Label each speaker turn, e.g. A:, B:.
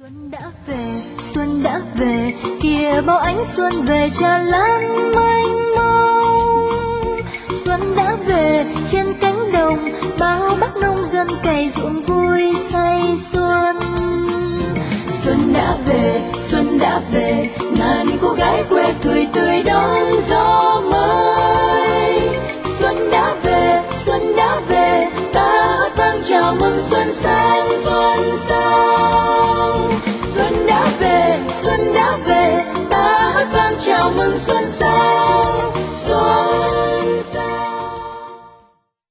A: Xuân đã về, kìa bao ánh xuân về tràn lan mênh mông. Xuân đã về trên cánh đồng, bao bác nông dân cày ruộng vui say xuân. Xuân đã về, ngàn cô gái quê cười tươi đón gió mới. Xuân đã về, ta hát vang chào mừng xuân sang xuân sang. Xuân đã về, ta hát vang chào mừng xuân sang.